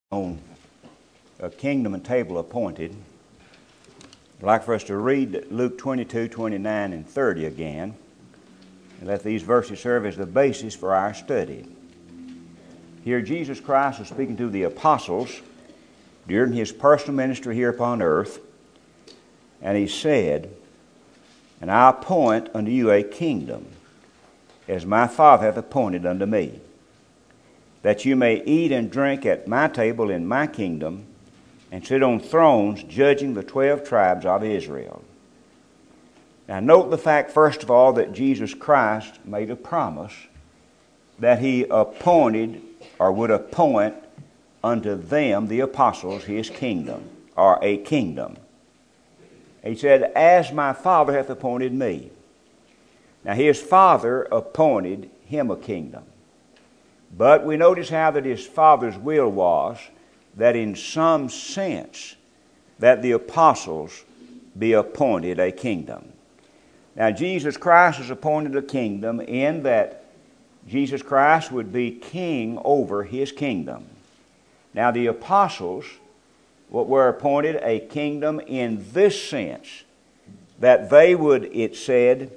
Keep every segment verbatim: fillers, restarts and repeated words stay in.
On a kingdom and table appointed, I'd like for us to read Luke twenty-two, twenty-nine, and thirty again, and let these verses serve as the basis for our study. Here Jesus Christ was speaking to the apostles during His personal ministry here upon earth, and He said, "And I appoint unto you a kingdom, as my Father hath appointed unto me, that you may eat and drink at my table in my kingdom, and sit on thrones judging the twelve tribes of Israel." Now note the fact, first of all, that Jesus Christ made a promise that He appointed or would appoint unto them, the apostles, His kingdom, or a kingdom. He said, "As my Father hath appointed me." Now His Father appointed Him a kingdom. But we notice how that His Father's will was that in some sense that the apostles be appointed a kingdom. Now Jesus Christ is appointed a kingdom in that Jesus Christ would be king over His kingdom. Now the apostles were appointed a kingdom in this sense, that they would, it said,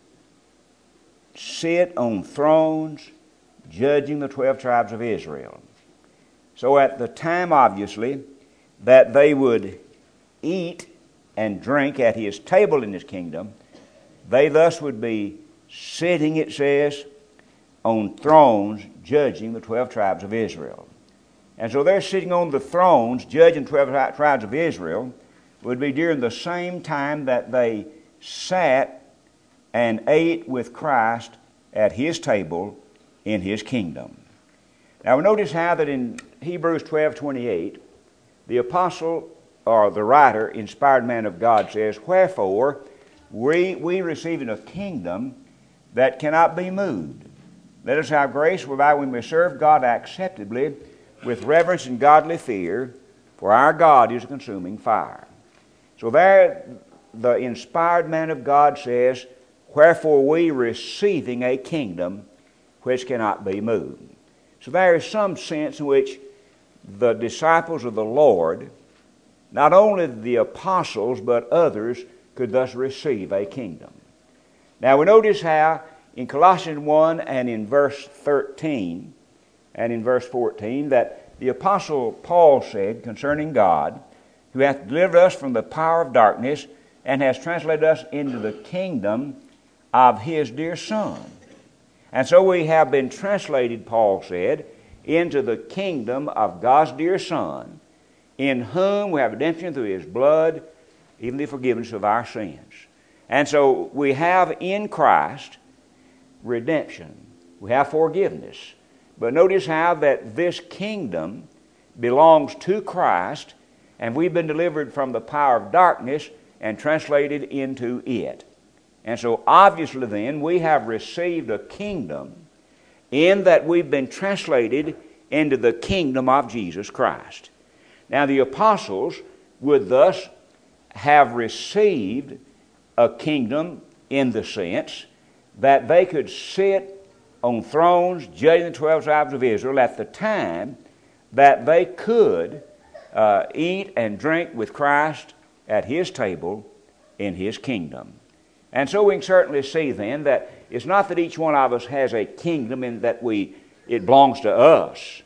sit on thrones judging the twelve tribes of Israel. So at the time, obviously, that they would eat and drink at His table in His kingdom, they thus would be sitting, it says, on thrones judging the twelve tribes of Israel. And so they're sitting on the thrones judging the twelve tribes of Israel would be during the same time that they sat and ate with Christ at His table in His kingdom. Now we notice how that in Hebrews twelve twenty-eight, the apostle or the writer, inspired man of God, says, "Wherefore we, we receiving a kingdom that cannot be moved, let us have grace whereby we may serve God acceptably with reverence and godly fear, for our God is a consuming fire." So there the inspired man of God says, "Wherefore we receiving a kingdom which cannot be moved." So there is some sense in which the disciples of the Lord, not only the apostles, but others, could thus receive a kingdom. Now we notice how in Colossians one and in verse thirteen and in verse fourteen that the apostle Paul said concerning God, "who hath delivered us from the power of darkness and has translated us into the kingdom of His dear Son." And so we have been translated, Paul said, into the kingdom of God's dear Son, in whom we have redemption through His blood, even the forgiveness of our sins. And so we have in Christ redemption. We have forgiveness. But notice how that this kingdom belongs to Christ, and we've been delivered from the power of darkness and translated into it. And so obviously then we have received a kingdom in that we've been translated into the kingdom of Jesus Christ. Now the apostles would thus have received a kingdom in the sense that they could sit on thrones judging the twelve tribes of Israel at the time that they could uh, eat and drink with Christ at His table in His kingdom. And so we can certainly see then that it's not that each one of us has a kingdom in that we it belongs to us,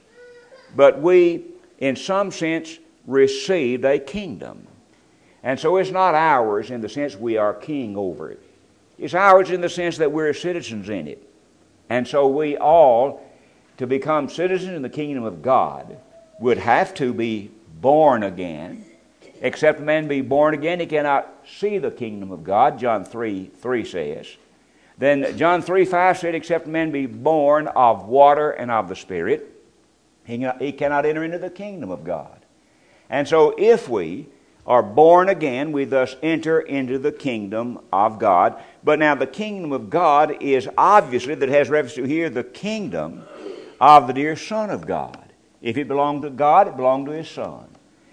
but we, in some sense, received a kingdom. And so it's not ours in the sense we are king over it. It's ours in the sense that we're citizens in it. And so we all, to become citizens in the kingdom of God, would have to be born again. Except a man be born again, he cannot see the kingdom of God, John three three says. Then John three five said, "Except a man be born of water and of the Spirit, he cannot enter into the kingdom of God." And so if we are born again, we thus enter into the kingdom of God. But now the kingdom of God is obviously, that has reference to here, the kingdom of the dear Son of God. If it belonged to God, it belonged to His Son.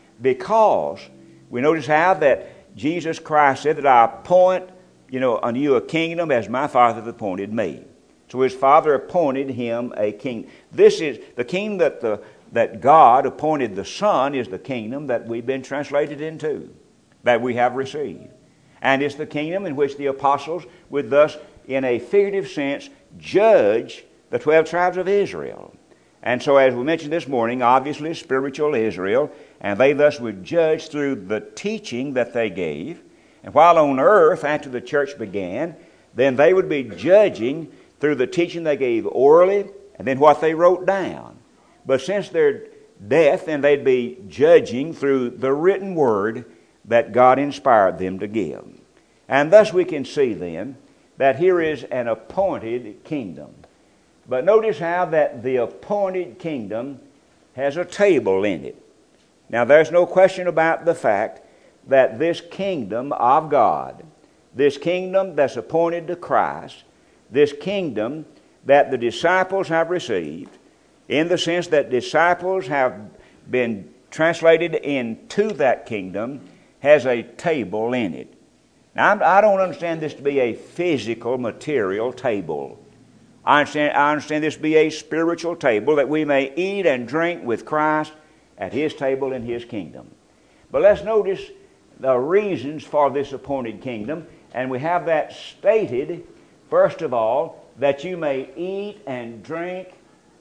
Because we notice how that Jesus Christ said that I appoint, you know, unto you a kingdom as my Father hath appointed me. So His Father appointed Him a king. This is the kingdom that the that God appointed the Son is the kingdom that we've been translated into, that we have received. And it's the kingdom in which the apostles would thus, in a figurative sense, judge the twelve tribes of Israel. And so, as we mentioned this morning, obviously spiritual Israel, and they thus would judge through the teaching that they gave. And while on earth, after the church began, then they would be judging through the teaching they gave orally and then what they wrote down. But since their death, then they'd be judging through the written word that God inspired them to give. And thus we can see then that here is an appointed kingdom. But notice how that the appointed kingdom has a table in it. Now there's no question about the fact that this kingdom of God, this kingdom that's appointed to Christ, this kingdom that the disciples have received, in the sense that disciples have been translated into that kingdom, has a table in it. Now, I don't understand this to be a physical, material table. I understand, I understand this to be a spiritual table that we may eat and drink with Christ at His table in His kingdom. But let's notice the reasons for this appointed kingdom, and we have that stated, first of all, that you may eat and drink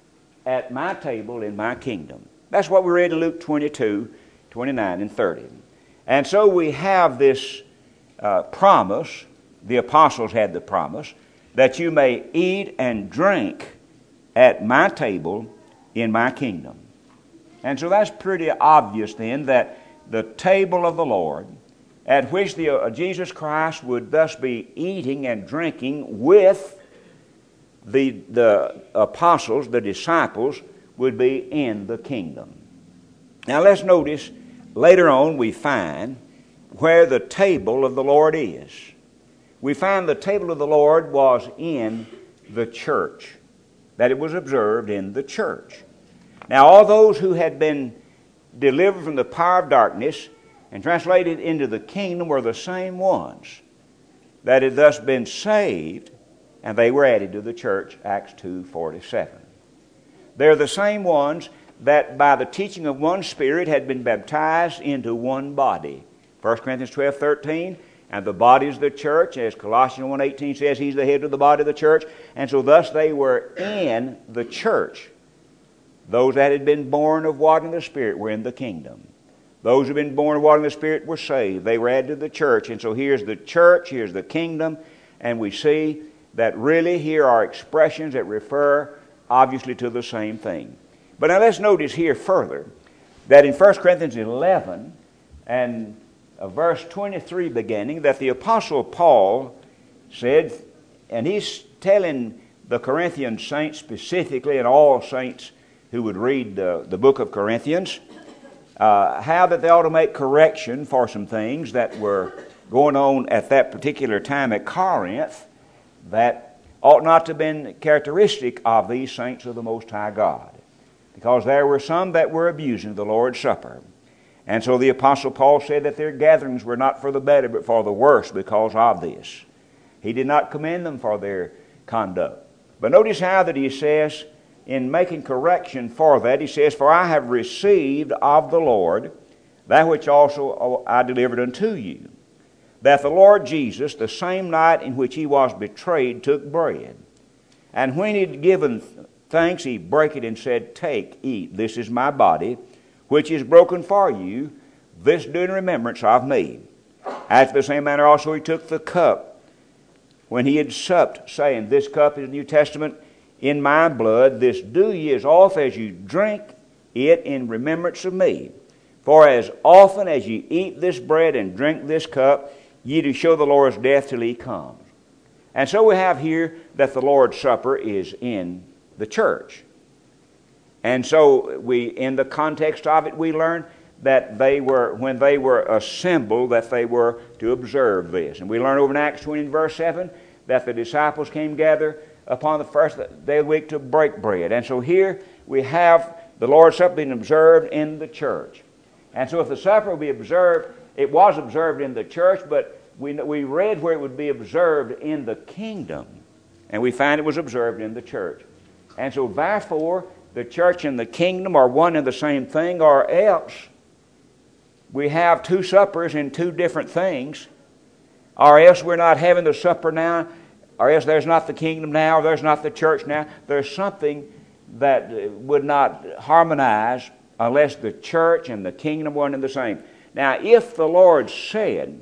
at my table in my kingdom. That's what we read in Luke twenty-two, twenty-nine, and thirty. And so we have this uh, promise, the apostles had the promise, that you may eat and drink at my table in my kingdom. And so that's pretty obvious then that the table of the Lord, at which the, uh, Jesus Christ would thus be eating and drinking with the, the apostles, the disciples, would be in the kingdom. Now let's notice, later on we find where the table of the Lord is. We find the table of the Lord was in the church, that it was observed in the church. Now all those who had been delivered from the power of darkness and translated into the kingdom were the same ones that had thus been saved, and they were added to the church, Acts two forty-seven. They're the same ones that by the teaching of one Spirit had been baptized into one body. First Corinthians twelve thirteen, and the body is the church, as Colossians one eighteen says, He's the head of the body of the church. And so thus they were in the church. Those that had been born of water and the Spirit were in the kingdom. Those who had been born of water and the Spirit were saved. They were added to the church. And so here's the church, here's the kingdom, and we see that really here are expressions that refer obviously to the same thing. But now let's notice here further that in First Corinthians eleven and uh, verse twenty-three beginning, that the Apostle Paul said, and he's telling the Corinthian saints specifically, and all saints who would read the, the book of Corinthians, uh, how that they ought to make correction for some things that were going on at that particular time at Corinth that ought not to have been characteristic of these saints of the Most High God, because there were some that were abusing the Lord's Supper. And so the Apostle Paul said that their gatherings were not for the better but for the worse because of this. He did not commend them for their conduct. But notice how that he says, in making correction for that, he says, For I have received of the Lord that which also I delivered unto you, that the Lord Jesus, the same night in which He was betrayed, took bread. And when He had given thanks, He brake it and said, Take, eat, this is my body, which is broken for you. This do in remembrance of me. After the same manner also He took the cup when He had supped, saying, This cup is the New Testament in my blood. This do ye as oft as you drink it in remembrance of me. For as often as ye eat this bread and drink this cup, ye do show the Lord's death till He comes. And so we have here that the Lord's Supper is in the church. And so we, in the context of it, we learn that they were, when they were assembled, that they were to observe this. And we learn over in Acts twenty and verse seven that the disciples came gather upon the first day of the week to break bread. And so here we have the Lord's Supper being observed in the church. And so if the supper will be observed, it was observed in the church, but we, we read where it would be observed in the kingdom. And we find it was observed in the church. And so therefore, the church and the kingdom are one and the same thing, or else we have two suppers in two different things, or else we're not having the supper now, or else there's not the kingdom now, or there's not the church now. There's something that would not harmonize unless the church and the kingdom were one and the same. Now, if the Lord said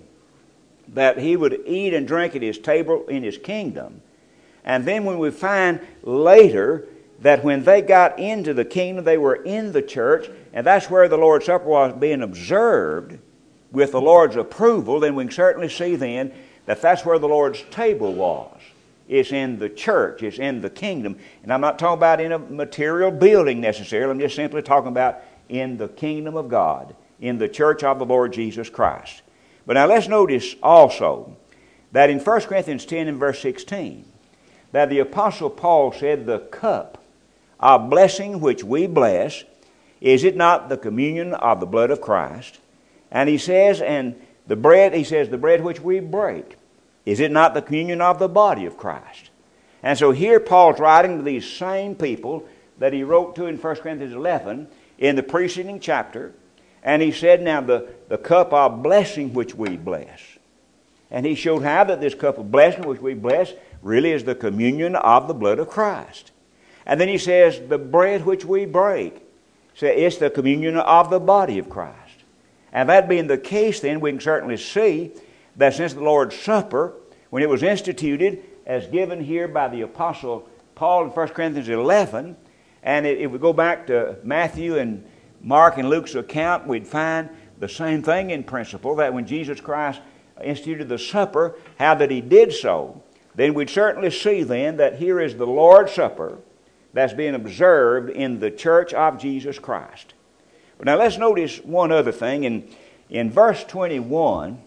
that He would eat and drink at His table in His kingdom, and then when we find later that when they got into the kingdom, they were in the church, and that's where the Lord's Supper was being observed with the Lord's approval, then we can certainly see then that that's where the Lord's table was. It's in the church. It's in the kingdom. And I'm not talking about in a material building necessarily. I'm just simply talking about in the kingdom of God, in the church of the Lord Jesus Christ. But now let's notice also that in First Corinthians ten and verse sixteen, that the Apostle Paul said, the cup of blessing which we bless, is it not the communion of the blood of Christ? And he says, and the bread, he says, the bread which we break, is it not the communion of the body of Christ? And so here Paul's writing to these same people that he wrote to in First Corinthians eleven in the preceding chapter. And he said, now the, the cup of blessing which we bless. And he showed how that this cup of blessing which we bless really is the communion of the blood of Christ. And then he says, the bread which we break, so it's the communion of the body of Christ. And that being the case, then we can certainly see that since the Lord's Supper, when it was instituted as given here by the Apostle Paul in First Corinthians eleven, and if we go back to Matthew and Mark and Luke's account, we'd find the same thing in principle, that when Jesus Christ instituted the supper, how that He did so, then we'd certainly see then that here is the Lord's Supper that's being observed in the church of Jesus Christ. But now let's notice one other thing. In, in verse twenty-one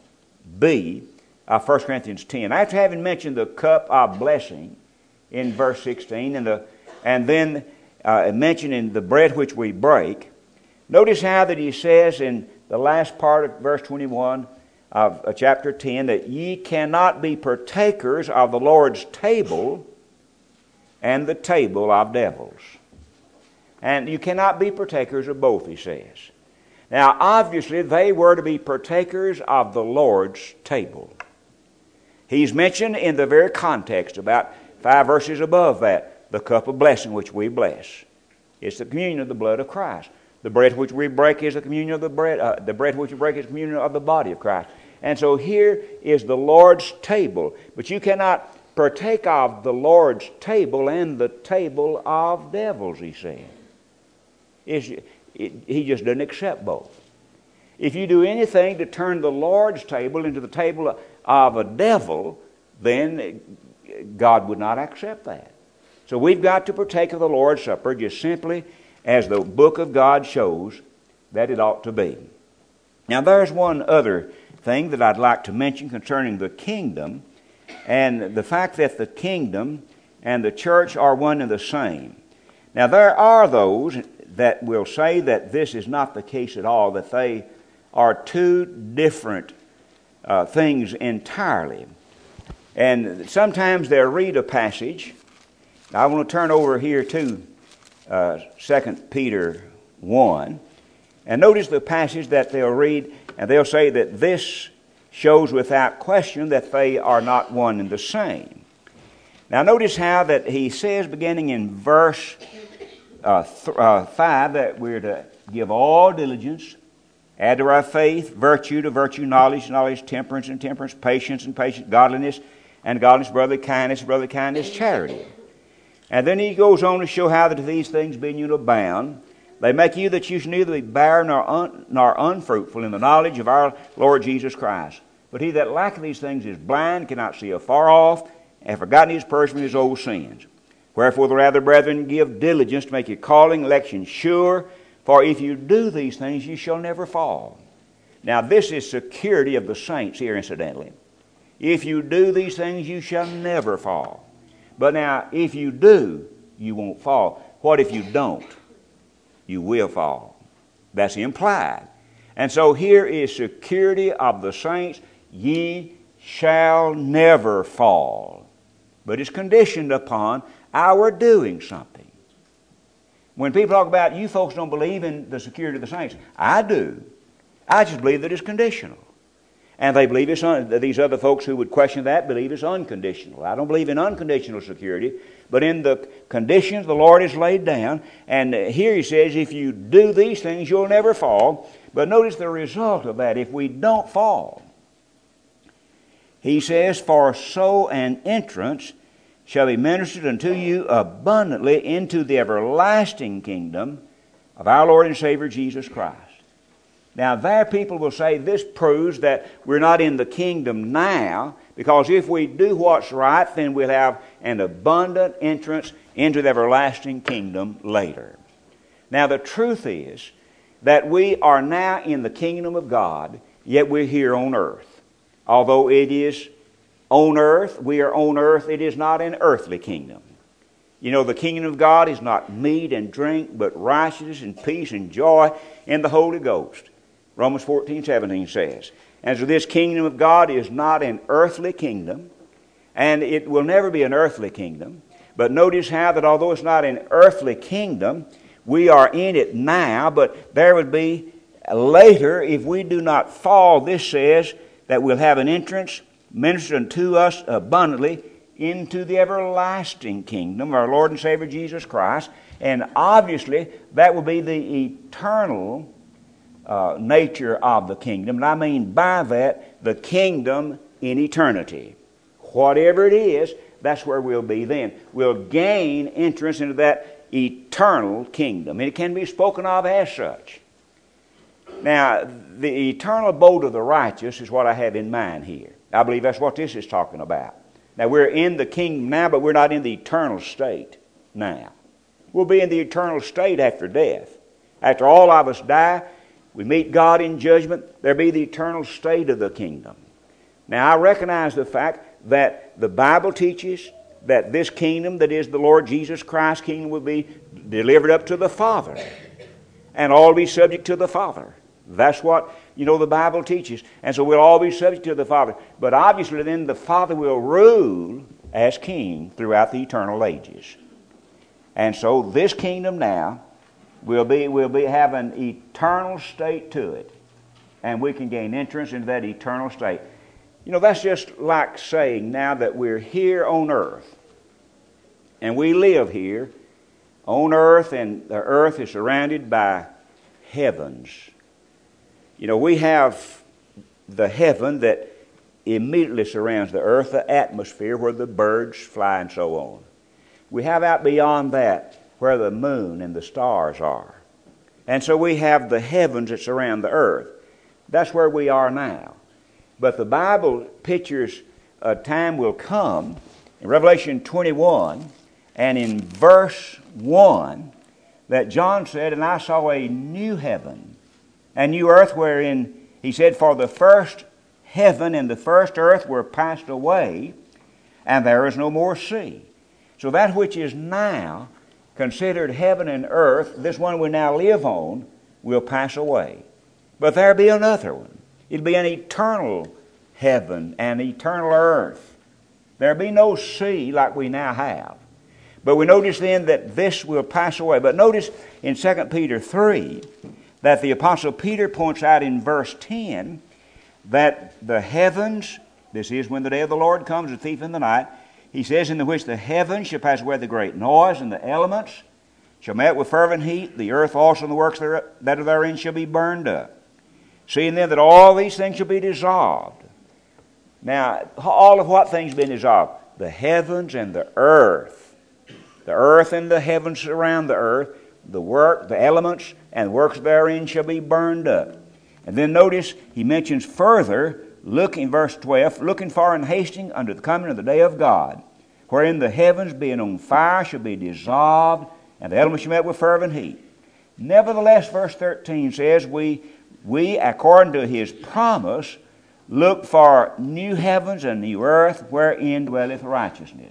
b of First Corinthians ten, after having mentioned the cup of blessing in verse sixteen, and, the, and then uh, mentioning the bread which we break, notice how that he says in the last part of verse twenty-one of uh, chapter ten, that ye cannot be partakers of the Lord's table and the table of devils. And you cannot be partakers of both, he says. Now, obviously, they were to be partakers of the Lord's table. He's mentioned in the very context, about five verses above that, the cup of blessing which we bless. It's the communion of the blood of Christ. The bread which we break is the communion of the bread. Uh, the bread which we break is the communion of the body of Christ. And so here is the Lord's table. But you cannot partake of the Lord's table and the table of devils, he said. It's, it, he just doesn't accept both. If you do anything to turn the Lord's table into the table of a devil, then God would not accept that. So we've got to partake of the Lord's Supper just simply as the book of God shows that it ought to be. Now there's one other thing that I'd like to mention concerning the kingdom, and the fact that the kingdom and the church are one and the same. Now there are those that will say that this is not the case at all, that they are two different uh, things entirely. And sometimes they'll read a passage. I want to turn over here to uh, Second Peter one. And notice the passage that they'll read, and they'll say that this shows without question that they are not one and the same. Now notice how that he says, beginning in verse uh, th- uh, five, that we're to give all diligence, add to our faith virtue, to virtue knowledge, knowledge temperance, and temperance patience, and patience godliness, and godliness brotherly kindness, brotherly kindness charity. And then he goes on to show how that these things being you abound, they make you that you should neither be barren nor, un, nor unfruitful in the knowledge of our Lord Jesus Christ. But he that lacketh these things is blind, cannot see afar off, and have forgotten his person from his old sins. Wherefore the rather, brethren, give diligence to make your calling, election sure, for if you do these things, you shall never fall. Now this is security of the saints here, incidentally. If you do these things, you shall never fall. But now, if you do, you won't fall. What if you don't? You will fall. That's implied. And so here is security of the saints. Ye shall never fall. But it's conditioned upon our doing something. When people talk about, you folks don't believe in the security of the saints, I do. I just believe that it's conditional. And they believe it's un- these other folks who would question that believe it's unconditional. I don't believe in unconditional security, but in the conditions the Lord has laid down. And here he says, if you do these things, you'll never fall. But notice the result of that. If we don't fall, he says, for so an entrance shall be ministered unto you abundantly into the everlasting kingdom of our Lord and Savior Jesus Christ. Now, there people will say this proves that we're not in the kingdom now, because if we do what's right, then we'll have an abundant entrance into the everlasting kingdom later. Now, the truth is that we are now in the kingdom of God, yet we're here on earth. Although it is on earth, we are on earth, it is not an earthly kingdom. You know, the kingdom of God is not meat and drink, but righteousness and peace and joy in the Holy Ghost. Romans fourteen seventeen says. And so this kingdom of God is not an earthly kingdom, and it will never be an earthly kingdom. But notice how that although it's not an earthly kingdom, we are in it now, but there would be later, if we do not fall, this says that we'll have an entrance ministered unto us abundantly into the everlasting kingdom of our Lord and Savior Jesus Christ. And obviously, that will be the eternal Uh, nature of the kingdom. And I mean by that, the kingdom in eternity. Whatever it is, that's where we'll be then. We'll gain entrance into that eternal kingdom. And it can be spoken of as such. Now, the eternal abode of the righteous is what I have in mind here. I believe that's what this is talking about. Now, we're in the kingdom now, but we're not in the eternal state now. We'll be in the eternal state after death. After all of us die, we meet God in judgment, there be the eternal state of the kingdom. Now, I recognize the fact that the Bible teaches that this kingdom, that is the Lord Jesus Christ's kingdom, will be delivered up to the Father. And all be subject to the Father. That's what, you know, the Bible teaches. And so we'll all be subject to the Father. But obviously then the Father will rule as king throughout the eternal ages. And so this kingdom now We'll be, we'll be have an eternal state to it. And we can gain entrance into that eternal state. You know, that's just like saying now that we're here on earth. And we live here on earth, and the earth is surrounded by heavens. You know, we have the heaven that immediately surrounds the earth, the atmosphere where the birds fly and so on. We have out beyond that where the moon and the stars are. And so we have the heavens that surround the earth. That's where we are now. But the Bible pictures a time will come in Revelation twenty-one and in verse one that John said, and I saw a new heaven and new earth wherein, he said, for the first heaven and the first earth were passed away, and there is no more sea. So that which is now considered heaven and earth, this one we now live on, will pass away. But there'll be another one. It'll be an eternal heaven and eternal earth. There'll be no sea like we now have. But we notice then that this will pass away. But notice in Second Peter three that the Apostle Peter points out in verse ten that the heavens, this is when the day of the Lord comes, a thief in the night, he says, in the which the heavens shall pass away with a great noise, and the elements shall melt with fervent heat, the earth also and the works that are therein shall be burned up. Seeing then that all these things shall be dissolved. Now, all of what things been dissolved? The heavens and the earth. The earth and the heavens surround the earth. The work, the elements, and the works therein shall be burned up. And then notice he mentions further, looking, verse twelve, looking for and hasting unto the coming of the day of God, wherein the heavens being on fire shall be dissolved, and the elements shall melt with fervent heat. Nevertheless, verse thirteen says, we, we, according to his promise, look for new heavens and new earth, wherein dwelleth righteousness.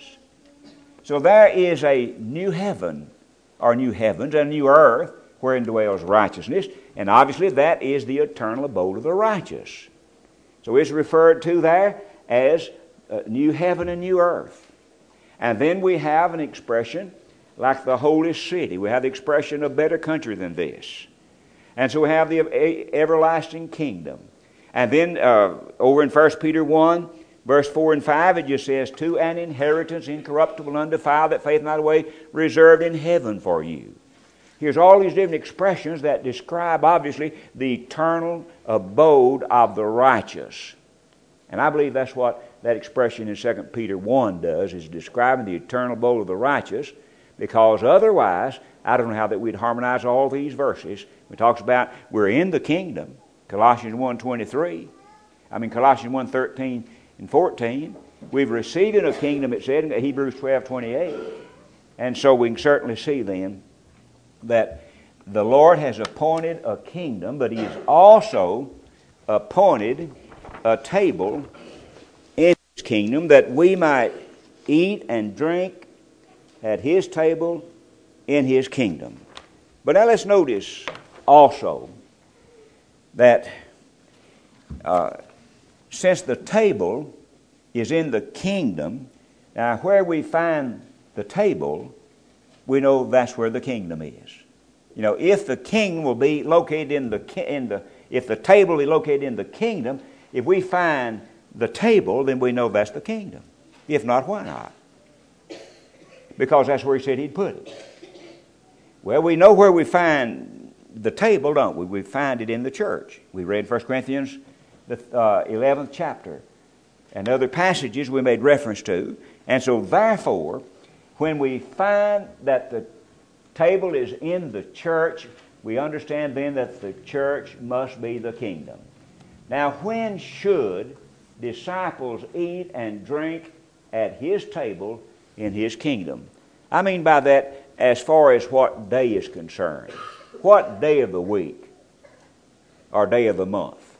So there is a new heaven, or new heavens, and new earth, wherein dwells righteousness, and obviously that is the eternal abode of the righteous. So it's referred to there as uh, new heaven and new earth. And then we have an expression like the holy city. We have the expression of better country than this. And so we have the everlasting kingdom. And then uh, over in First Peter one, verse four and five, it just says, to an inheritance incorruptible, undefiled, that faith not away, reserved in heaven for you. Here's all these different expressions that describe, obviously, the eternal abode of the righteous. And I believe that's what that expression in Second Peter one does, is describing the eternal abode of the righteous, because otherwise, I don't know how that we'd harmonize all these verses. It talks about we're in the kingdom, Colossians one twenty-three. I mean, Colossians one thirteen and fourteen. We've received a kingdom, it said in Hebrews twelve twenty-eight. And so we can certainly see then that the Lord has appointed a kingdom, but He has also appointed a table in His kingdom that we might eat and drink at His table in His kingdom. But now let's notice also that uh, since the table is in the kingdom, now where we find the table, we know that's where the kingdom is. You know, if the king will be located in the in the if the table will be located in the kingdom, if we find the table, then we know that's the kingdom. If not, why not? Because that's where He said He'd put it. Well, we know where we find the table, don't we? We find it in the church. We read First Corinthians, the uh, eleventh chapter, and other passages we made reference to. And so, therefore, when we find that the table is in the church, we understand then that the church must be the kingdom. Now, when should disciples eat and drink at His table in His kingdom? I mean by that, as far as what day is concerned. What day of the week, or day of the month,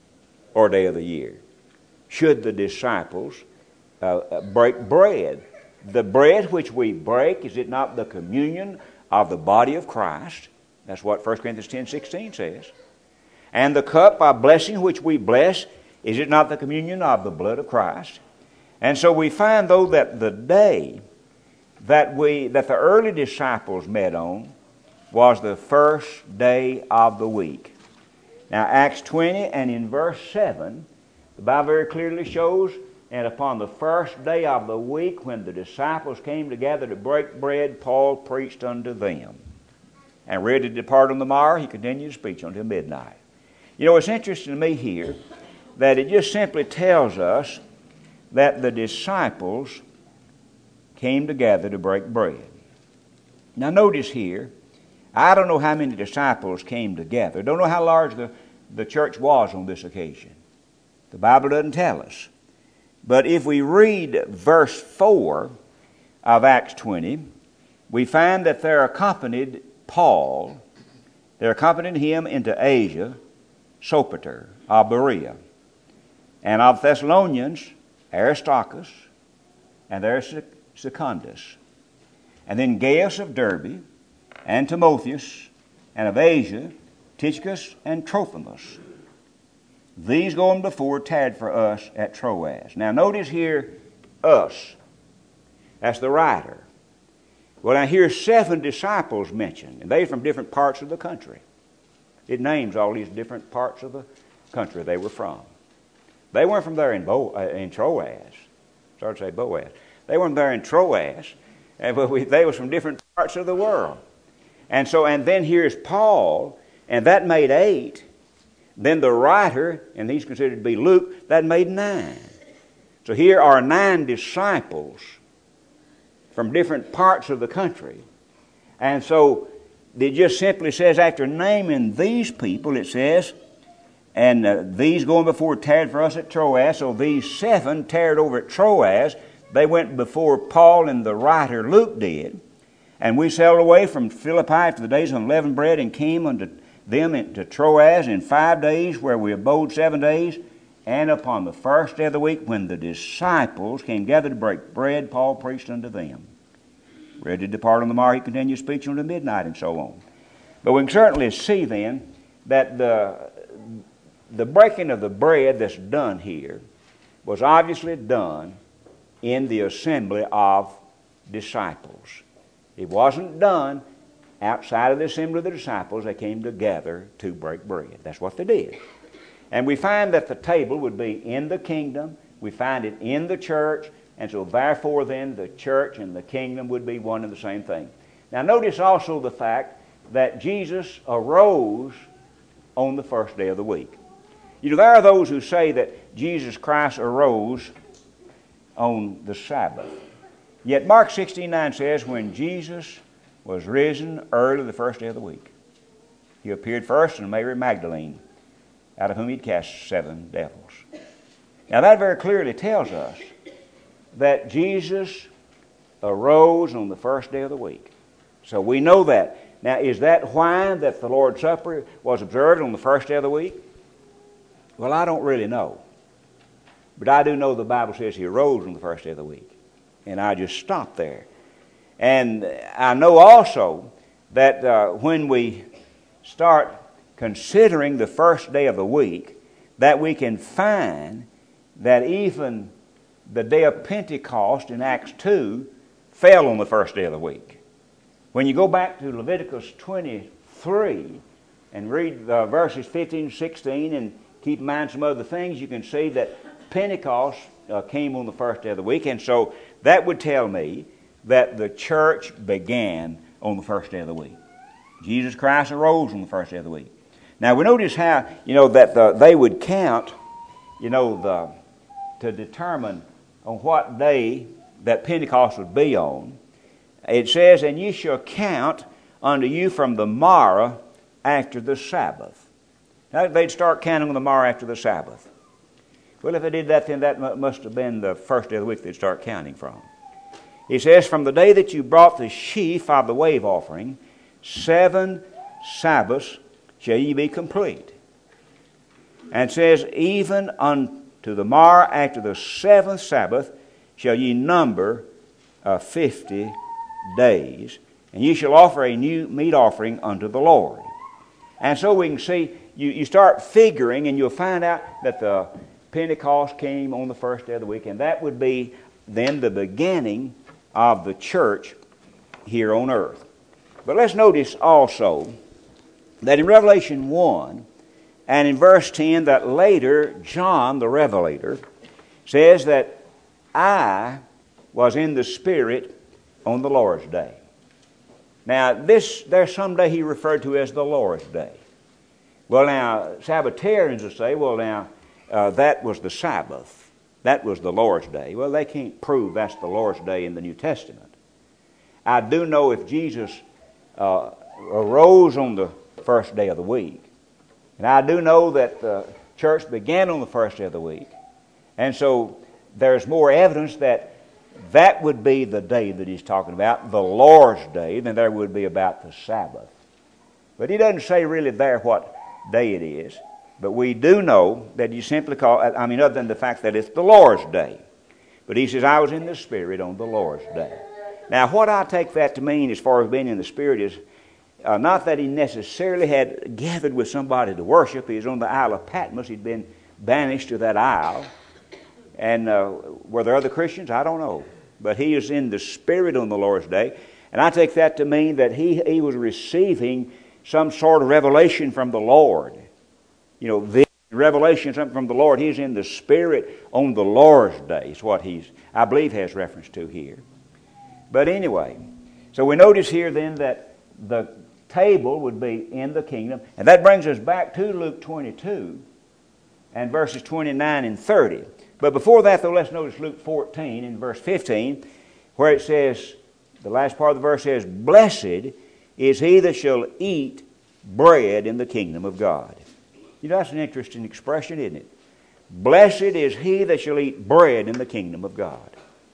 or day of the year should the disciples uh, break bread? The bread which we break, is it not the communion of the body of Christ? That's what First Corinthians ten sixteen says. And the cup of blessing which we bless, is it not the communion of the blood of Christ? And so we find, though, that the day that we that the early disciples met on was the first day of the week. Now, Acts twenty and in verse seven, the Bible very clearly shows, and upon the first day of the week, when the disciples came together to break bread, Paul preached unto them. And ready to depart on the morrow, he continued his speech until midnight. You know, it's interesting to me here that it just simply tells us that the disciples came together to break bread. Now, notice here, I don't know how many disciples came together. Don't know how large the, the church was on this occasion. The Bible doesn't tell us. But if we read verse four of Acts twenty, we find that there accompanied Paul, there accompanied him into Asia, Sopater of Berea, and of Thessalonians, Aristarchus, and there Secundus, and then Gaius of Derbe, and Timotheus, and of Asia, Tychicus and Trophimus. These going before tarried for us at Troas. Now notice here, us. That's the writer. Well, now here's seven disciples mentioned, and they're from different parts of the country. It names all these different parts of the country they were from. They weren't from there in, Bo, uh, in Troas. Sorry to say Boaz. They weren't there in Troas, but we, they was from different parts of the world. And so, and then here's Paul, and that made eight. Then the writer, and he's considered to be Luke, that made nine. So here are nine disciples from different parts of the country. And so it just simply says, after naming these people, it says, and uh, these going before tarried for us at Troas. So these seven tarried over at Troas. They went before Paul and the writer Luke did. And we sailed away from Philippi after the days of unleavened bread, and came unto them into Troas in five days, where we abode seven days. And upon the first day of the week, when the disciples came gathered to break bread, Paul preached unto them. Ready to depart on the morrow, he continued speech until midnight, and so on. But we can certainly see then that the, the breaking of the bread that's done here was obviously done in the assembly of disciples. It wasn't done outside of the assembly of the disciples. They came together to break bread. That's what they did. And we find that the table would be in the kingdom. We find it in the church. And so therefore then the church and the kingdom would be one and the same thing. Now notice also the fact that Jesus arose on the first day of the week. You know, there are those who say that Jesus Christ arose on the Sabbath. Yet Mark sixteen nine says, when Jesus was risen early the first day of the week, he appeared first to Mary Magdalene, out of whom he'd cast seven devils. Now that very clearly tells us that Jesus arose on the first day of the week. So we know that. Now, is that why that the Lord's Supper was observed on the first day of the week? Well, I don't really know. But I do know the Bible says he arose on the first day of the week. And I just stopped there. And I know also that uh, when we start considering the first day of the week, that we can find that even the day of Pentecost in Acts two fell on the first day of the week. When you go back to Leviticus twenty-three and read the verses fifteen and sixteen and keep in mind some other things, you can see that Pentecost uh, came on the first day of the week. And so that would tell me that the church began on the first day of the week. Jesus Christ arose on the first day of the week. Now we notice how, you know, that the, they would count, you know, the to determine on what day that Pentecost would be on. It says, and ye shall count unto you from the morrow after the Sabbath. Now they'd start counting on the morrow after the Sabbath. Well, if they did that, then that must have been the first day of the week they'd start counting from. He says, from the day that you brought the sheaf of the wave offering, seven Sabbaths shall ye be complete. And it says, even unto the morrow after the seventh Sabbath shall ye number uh, fifty days, and ye shall offer a new meat offering unto the Lord. And so we can see, you, you start figuring, and you'll find out that the Pentecost came on the first day of the week, and that would be then the beginning of the church here on earth. But let's notice also that in Revelation one and in verse ten, that later John the Revelator says that I was in the Spirit on the Lord's day. Now, this there's some day he referred to as the Lord's day. Well, now, Sabbatarians will say, well, now, uh, that was the Sabbath. That was the Lord's day. Well, they can't prove that's the Lord's day in the New Testament. I do know if Jesus uh, arose on the first day of the week, and I do know that the church began on the first day of the week, and so there's more evidence that that would be the day that he's talking about, the Lord's day, than there would be about the Sabbath. But he doesn't say really there what day it is. But we do know that you simply call, I mean, other than the fact that it's the Lord's day. But he says, I was in the Spirit on the Lord's day. Now, what I take that to mean as far as being in the Spirit is uh, not that he necessarily had gathered with somebody to worship. He was on the Isle of Patmos. He'd been banished to that isle. And uh, were there other Christians? I don't know. But he is in the Spirit on the Lord's day. And I take that to mean that he, he was receiving some sort of revelation from the Lord. You know, the revelation something from the Lord. He's in the Spirit on the Lord's day is what he's, I believe, has reference to here. But anyway, so we notice here then that the table would be in the kingdom. And that brings us back to Luke twenty-two and verses twenty-nine and thirty. But before that, though, let's notice Luke fourteen in verse fifteen, where it says, the last part of the verse says, blessed is he that shall eat bread in the kingdom of God. You know, that's an interesting expression, isn't it? Blessed is he that shall eat bread in the kingdom of God.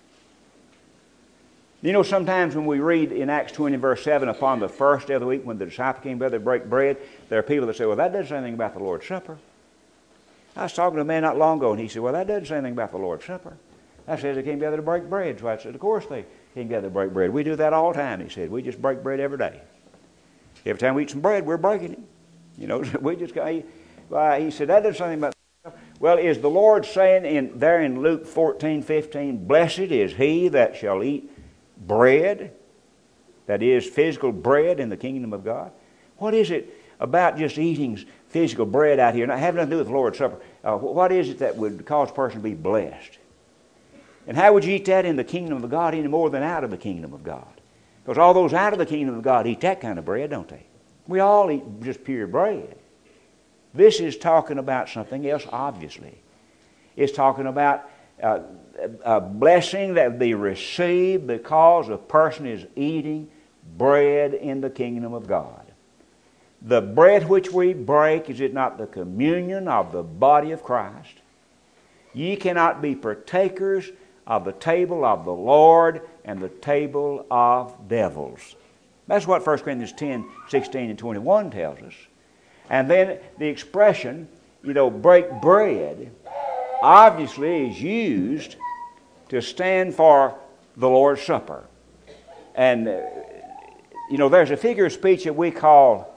You know, sometimes when we read in Acts twenty, verse seven, upon the first day of the week when the disciples came together to break bread, there are people that say, well, that doesn't say anything about the Lord's Supper. I was talking to a man not long ago, and he said, well, that doesn't say anything about the Lord's Supper. I said, they came together to break bread. So I said, of course they came together to break bread. We do that all the time, he said. We just break bread every day. Every time we eat some bread, we're breaking it. You know, we just got, he, well, he said, that doesn't say anything about the Lord's Supper. Well, is the Lord saying in there in Luke fourteen fifteen, blessed is he that shall eat bread that is physical bread in the kingdom of God? What is it about just eating physical bread out here, not having nothing to do with the Lord's Supper? Uh, what is it that would cause a person to be blessed? And how would you eat that in the kingdom of God any more than out of the kingdom of God? Because all those out of the kingdom of God eat that kind of bread, don't they? We all eat just pure bread. This is talking about something else, obviously. It's talking about uh, a blessing that would be received because a person is eating bread in the kingdom of God. The bread which we break, is it not the communion of the body of Christ? Ye cannot be partakers of the table of the Lord and the table of devils. That's what First Corinthians ten, sixteen, and twenty-one tells us. And then the expression, you know, break bread, obviously is used to stand for the Lord's Supper. And, uh, you know, there's a figure of speech that we call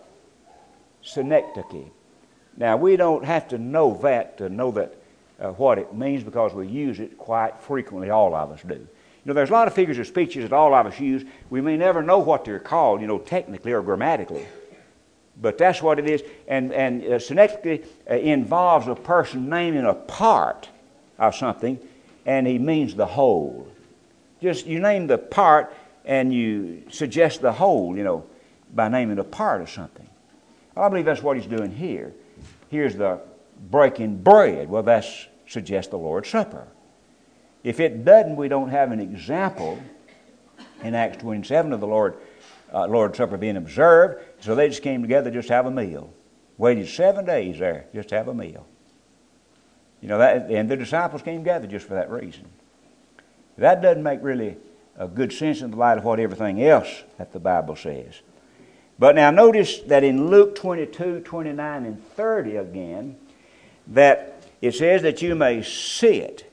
synecdoche. Now, we don't have to know that to know that uh, what it means, because we use it quite frequently, all of us do. You know, there's a lot of figures of speeches that all of us use. We may never know what they're called, you know, technically or grammatically. But that's what it is. And, and uh, synecdoche uh, involves a person naming a part of something, and he means the whole. Just, you name the part, and you suggest the whole, you know, by naming a part of something. Well, I believe that's what he's doing here. Here's the breaking bread. Well, that suggests the Lord's Supper. If it doesn't, we don't have an example in Acts twenty-seven of the Lord, uh, Lord's Supper being observed. So they just came together just to have a meal. Waited seven days there just to have a meal. You know, that, and the disciples came together just for that reason. That doesn't make really a good sense in the light of what everything else that the Bible says. But now notice that in Luke twenty-two, twenty-nine, and thirty again, that it says that you may sit.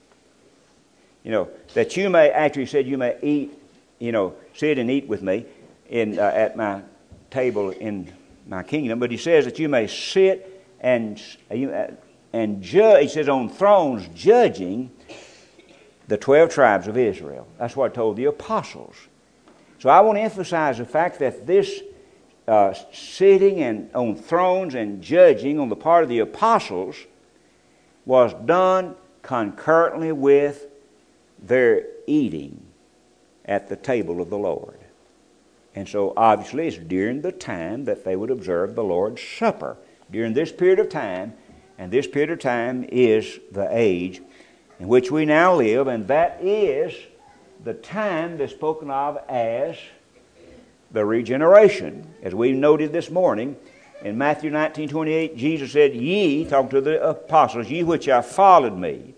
You know, that you may, actually said you may eat, you know, sit and eat with me in uh, at my table in my kingdom. But he says that you may sit and, uh, and judge, he says, on thrones judging the twelve tribes of Israel. That's what I told the apostles. So I want to emphasize the fact that this uh, sitting and on thrones and judging on the part of the apostles was done concurrently with their eating at the table of the Lord. And so obviously it's during the time that they would observe the Lord's Supper. During this period of time, and this period of time is the age in which we now live, and that is the time that's spoken of as the regeneration. As we noted this morning, in Matthew nineteen twenty-eight, Jesus said, Ye, talking to the apostles, ye which have followed me.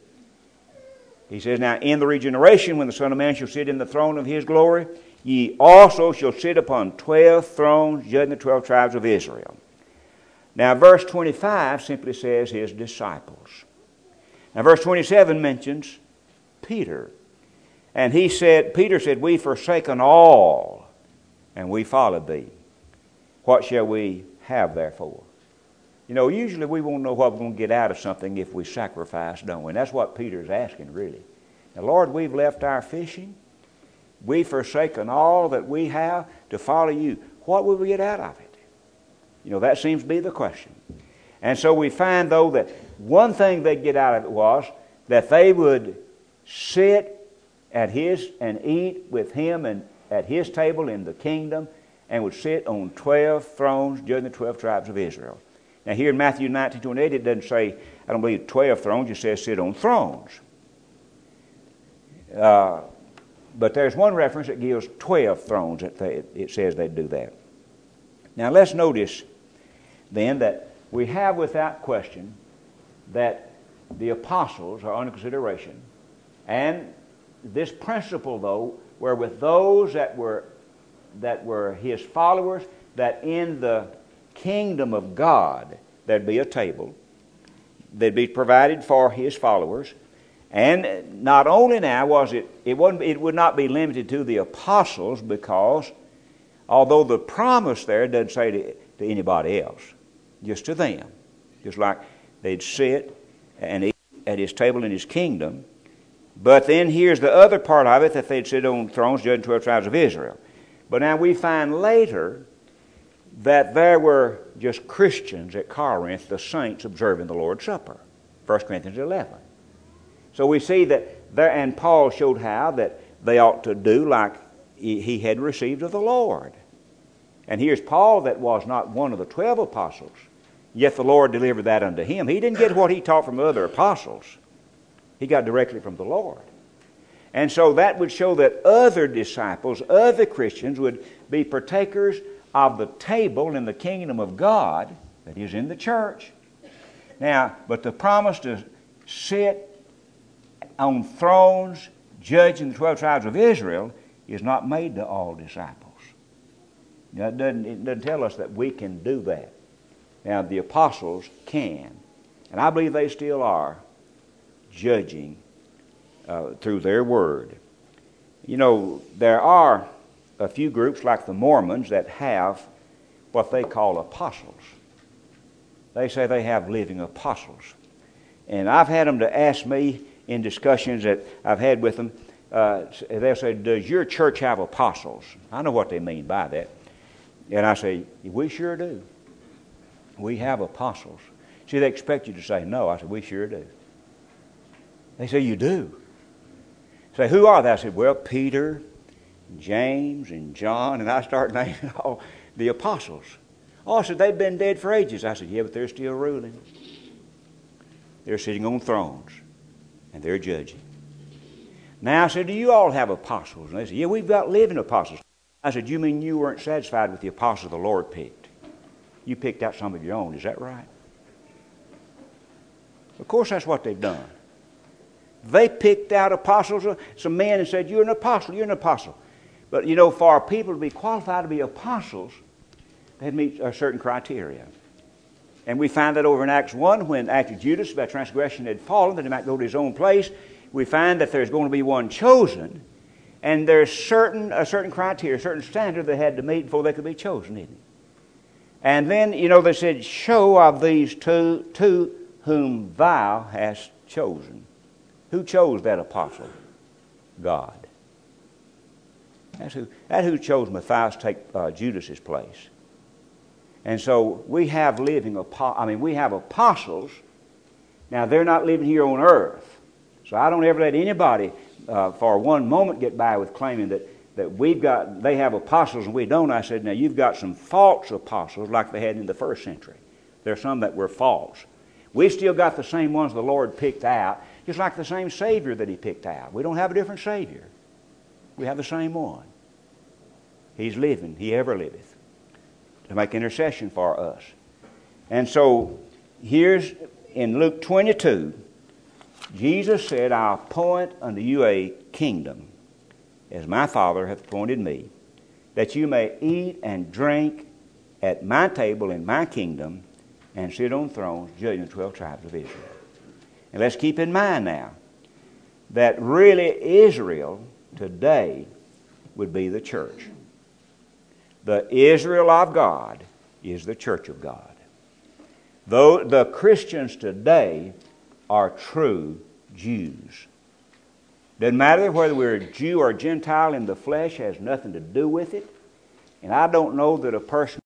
He says, now in the regeneration, when the Son of Man shall sit in the throne of His glory, ye also shall sit upon twelve thrones, judging the twelve tribes of Israel. Now verse twenty-five simply says His disciples. Now verse twenty-seven mentions Peter. And he said, Peter said, We forsaken all, and we followed thee. What shall we have therefore? You know, usually we won't know what we're going to get out of something if we sacrifice, don't we? And that's what Peter's asking, really. Now, Lord, we've left our fishing. We've forsaken all that we have to follow you. What will we get out of it? You know, that seems to be the question. And so we find, though, that one thing they'd get out of it was that they would sit at His and eat with Him and at His table in the kingdom, and would sit on twelve thrones judging the twelve tribes of Israel. Now here in Matthew nineteen twenty-eight, it doesn't say, I don't believe twelve thrones, it says sit on thrones. Uh, but there's one reference that gives twelve thrones, that they, it says they'd do that. Now let's notice then that we have without question that the apostles are under consideration. And this principle, though, were with those that were that were His followers, that in the kingdom of God there'd be a table that'd be provided for His followers. And not only now was it it wasn't it would not be limited to the apostles, because although the promise there doesn't say to, to anybody else, just to them, just like they'd sit and eat at His table in His kingdom. But then here's the other part of it, that they'd sit on thrones judging twelve tribes of Israel. But now we find later that there were just Christians at Corinth, the saints, observing the Lord's Supper. First Corinthians eleven. So we see that there, and Paul showed how that they ought to do like he had received of the Lord. And here's Paul that was not one of the twelve apostles, yet the Lord delivered that unto him. He didn't get what he taught from other apostles. He got directly from the Lord. And so that would show that other disciples, other Christians, would be partakers of the table in the kingdom of God that is in the church. Now, but the promise to sit on thrones judging the twelve tribes of Israel is not made to all disciples. Now, it doesn't, it doesn't tell us that we can do that. Now, the apostles can, and I believe they still are, judging uh, through their word. You know, there are a few groups like the Mormons that have what they call apostles. They say they have living apostles. And I've had them to ask me in discussions that I've had with them, uh, they'll say, does your church have apostles? I know what they mean by that. And I say, we sure do. We have apostles. See, they expect you to say no. I said, we sure do. They say, you do? Say, who are they? I said, well, Peter, James, and John. And I start naming all the apostles. Oh, I said, they've been dead for ages. I said, yeah, but they're still ruling. They're sitting on thrones. And they're judging. Now, I said, do you all have apostles? And they said, yeah, we've got living apostles. I said, you mean you weren't satisfied with the apostles the Lord picked? You picked out some of your own, is that right? Of course, that's what they've done. They picked out apostles, some men, and said, you're an apostle, you're an apostle. But, you know, for people to be qualified to be apostles, they had to meet a certain criteria. And we find that over in Acts one, when after Judas, by transgression, had fallen, that he might go to his own place, we find that there's going to be one chosen, and there's certain a certain criteria, a certain standard they had to meet before they could be chosen, isn't it? And then, you know, they said, show of these two, two whom thou hast chosen. Who chose that apostle? God. That's who, that's who chose Matthias to take uh, Judas's place. And so we have living, I mean, we have apostles. Now, they're not living here on earth. So I don't ever let anybody uh, for one moment get by with claiming that, that we've got, they have apostles and we don't. I said, now, you've got some false apostles like they had in the first century. There are some that were false. We've still got the same ones the Lord picked out, just like the same Savior that He picked out. We don't have a different Savior. We have the same one. He's living. He ever liveth, to make intercession for us. And so, here's in Luke twenty-two, Jesus said, I appoint unto you a kingdom, as my Father hath appointed me, that you may eat and drink at my table in my kingdom, and sit on thrones judging the twelve tribes of Israel. And let's keep in mind now that really Israel today would be the church. The Israel of God is the church of God. Though the Christians today are true Jews. Doesn't matter whether we're a Jew or Gentile in the flesh, has nothing to do with it. And I don't know that a person